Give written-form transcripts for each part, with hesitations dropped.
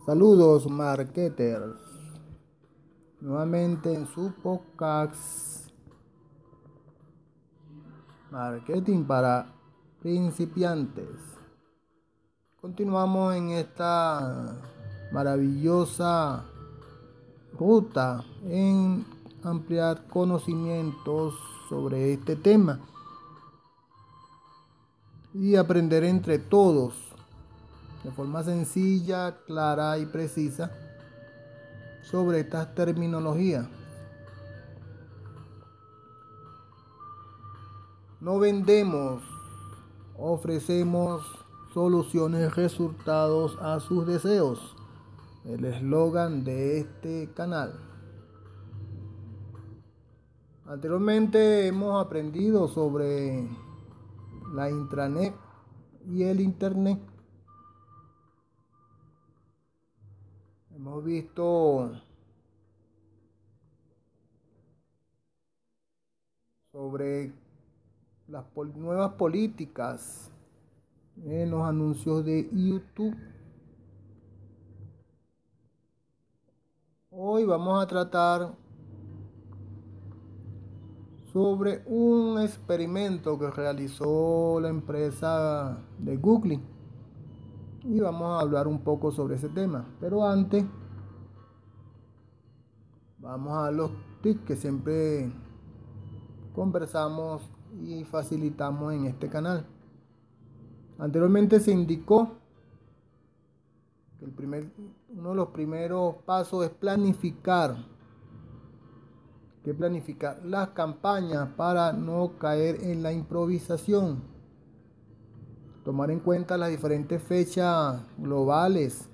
Saludos, marketers. Nuevamente en su podcast Marketing para principiantes. Continuamos en esta maravillosa ruta en ampliar conocimientos sobre este tema y aprender entre todos de forma sencilla, clara y precisa sobre estas terminologías. No vendemos, ofrecemos soluciones, resultados a sus deseos. El eslogan de este canal. Anteriormente hemos aprendido sobre la intranet y el internet. Hemos visto sobre las nuevas políticas en los anuncios de YouTube. Hoy vamos a tratar sobre un experimento que realizó la empresa de Google y vamos a hablar un poco sobre ese tema. Pero antes vamos a los tips que siempre conversamos y facilitamos en este canal. Anteriormente se indicó que uno de los primeros pasos es planificar las campañas para no caer en la improvisación. Tomar en cuenta las diferentes fechas globales,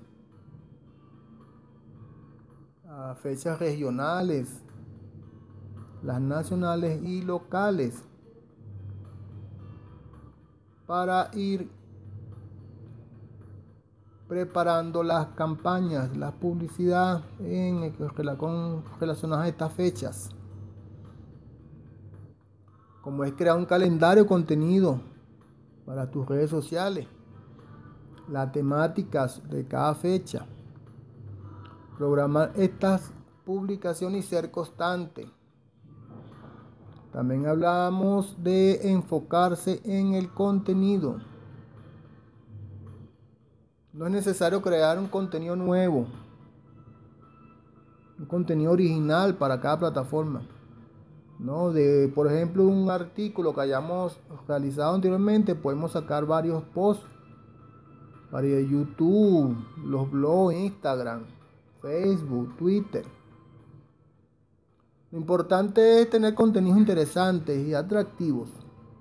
fechas regionales, las nacionales y locales, para ir preparando las campañas, la publicidad relacionadas a estas fechas. Como es crear un calendario de contenido para tus redes sociales, las temáticas de cada fecha, programar estas publicaciones y ser constante. También hablamos de enfocarse en el contenido. No es necesario crear un contenido nuevo, un contenido original para cada plataforma. ¿No? Por ejemplo, un artículo que hayamos realizado anteriormente, podemos sacar varios posts para YouTube, los blogs, Instagram, Facebook, Twitter. Lo importante es tener contenidos interesantes y atractivos.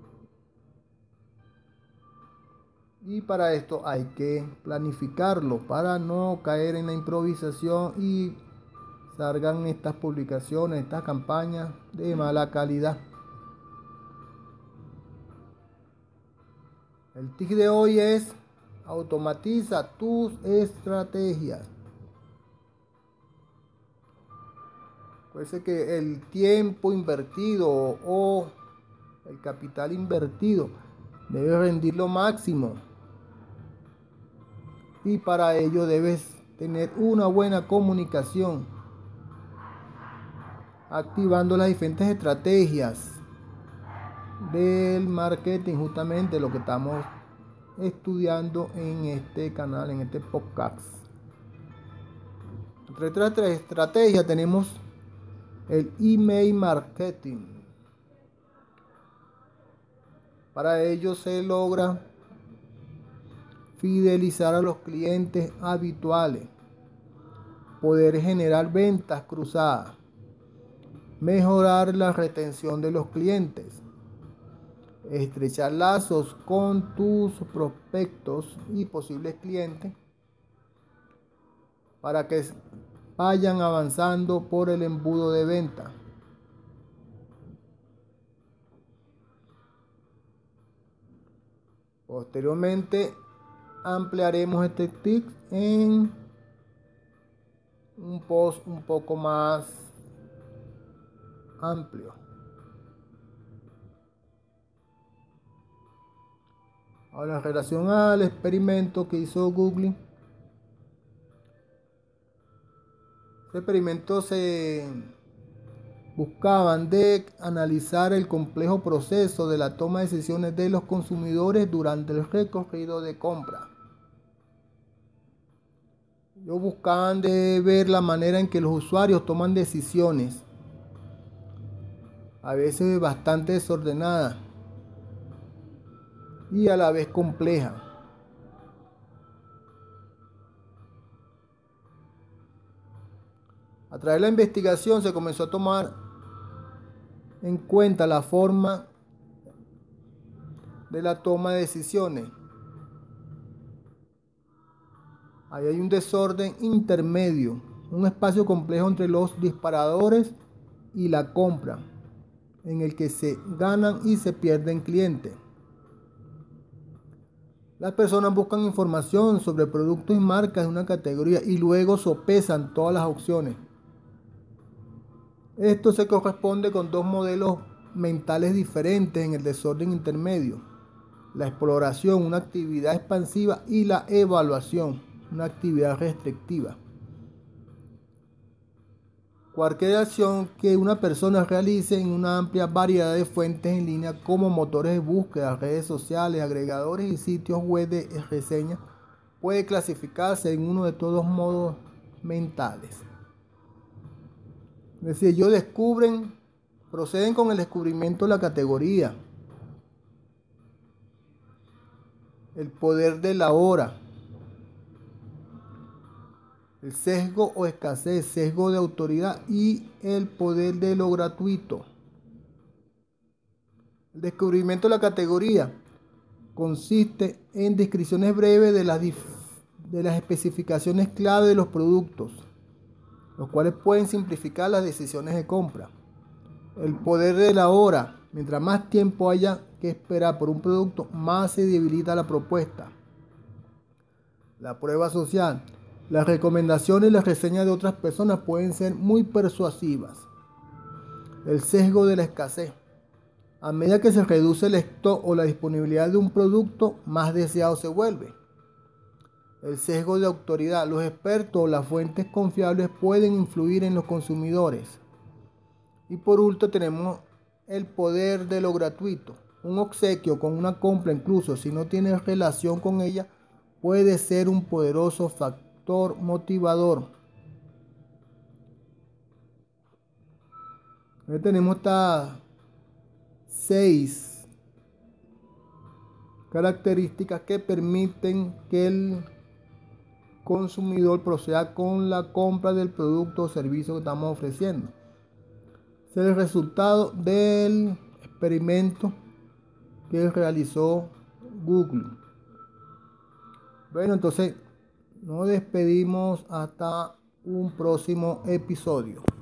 Y para esto hay que planificarlo para no caer en la improvisación y salgan estas publicaciones, estas campañas de mala calidad. El tip de hoy es: automatiza tus estrategias. Puede ser que el tiempo invertido o el capital invertido debe rendir lo máximo. Y para ello debes tener una buena comunicación, activando las diferentes estrategias del marketing, justamente lo que estamos estudiando en este canal, en este podcast. Entre otras estrategias tenemos el email marketing. Para ello se logra fidelizar a los clientes habituales, poder generar ventas cruzadas, mejorar la retención de los clientes, estrechar lazos con tus prospectos y posibles clientes para que vayan avanzando por el embudo de venta. Posteriormente ampliaremos este tip en un post un poco más amplio. Ahora, en relación al experimento que hizo Google, Este experimento se buscaban de analizar el complejo proceso de la toma de decisiones de los consumidores durante el recorrido de compra. Ellos buscaban de ver la manera en que los usuarios toman decisiones, a veces bastante desordenadas y a la vez complejas. A través de la investigación se comenzó a tomar en cuenta la forma de la toma de decisiones. Ahí hay un desorden intermedio, un espacio complejo entre los disparadores y la compra, en el que se ganan y se pierden clientes. Las personas buscan información sobre productos y marcas de una categoría y luego sopesan todas las opciones. Esto se corresponde con dos modelos mentales diferentes en el desorden intermedio: la exploración, una actividad expansiva, y la evaluación, una actividad restrictiva. Cualquier acción que una persona realice en una amplia variedad de fuentes en línea como motores de búsqueda, redes sociales, agregadores y sitios web de reseñas puede clasificarse en uno de estos modos mentales. Es decir, ellos proceden con el descubrimiento de la categoría, el poder de la hora, el sesgo o escasez, sesgo de autoridad y el poder de lo gratuito. El descubrimiento de la categoría consiste en descripciones breves de las especificaciones clave de los productos, los cuales pueden simplificar las decisiones de compra. El poder de la hora: mientras más tiempo haya que esperar por un producto, más se debilita la propuesta. La prueba social: las recomendaciones y las reseñas de otras personas pueden ser muy persuasivas. El sesgo de la escasez: a medida que se reduce el stock o la disponibilidad de un producto, más deseado se vuelve. El sesgo de autoridad: los expertos o las fuentes confiables pueden influir en los consumidores. Y por último tenemos el poder de lo gratuito: un obsequio con una compra, incluso si no tiene relación con ella, puede ser un poderoso factor motivador. Aquí tenemos estas 6 características que permiten que el consumidor proceda con la compra del producto o servicio que estamos ofreciendo. Es el resultado del experimento que realizó Google. Bueno, entonces nos despedimos hasta un próximo episodio.